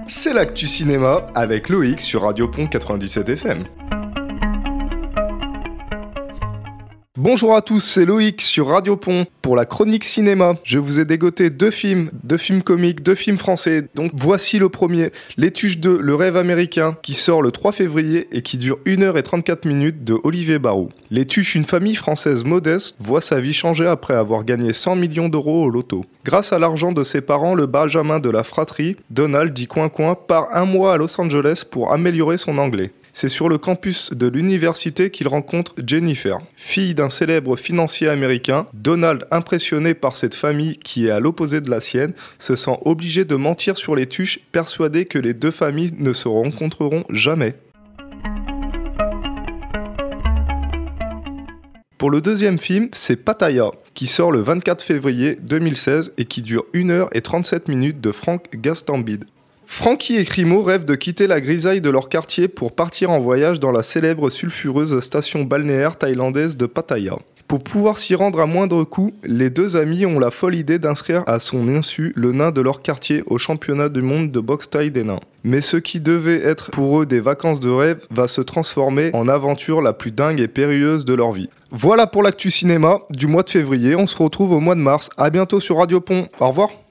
C'est l'actu cinéma avec Loïc sur Radio Pont 97 FM. Bonjour à tous, c'est Loïc sur Radio Pont pour la chronique cinéma. Je vous ai dégoté deux films comiques, deux films français. Donc voici le premier, Les Tuches 2, Le Rêve américain, qui sort le 3 février et qui dure 1h34 de Olivier Barou. Les Tuches, une famille française modeste, voit sa vie changer après avoir gagné 100 millions d'euros au loto. Grâce à l'argent de ses parents, le benjamin de la fratrie, Donald dit Coin-Coin, part un mois à Los Angeles pour améliorer son anglais. C'est sur le campus de l'université qu'il rencontre Jennifer. Fille d'un célèbre financier américain, Donald, impressionné par cette famille qui est à l'opposé de la sienne, se sent obligé de mentir sur les Tuches, persuadé que les deux familles ne se rencontreront jamais. Pour le deuxième film, c'est Pattaya, qui sort le 24 février 2016 et qui dure 1h37 de Frank Gastambide. Frankie et Crimo rêvent de quitter la grisaille de leur quartier pour partir en voyage dans la célèbre sulfureuse station balnéaire thaïlandaise de Pattaya. Pour pouvoir s'y rendre à moindre coût, les deux amis ont la folle idée d'inscrire à son insu le nain de leur quartier au championnat du monde de boxe thaï des nains. Mais ce qui devait être pour eux des vacances de rêve va se transformer en aventure la plus dingue et périlleuse de leur vie. Voilà pour l'actu cinéma du mois de février, on se retrouve au mois de mars. À bientôt sur Radio Pont, au revoir.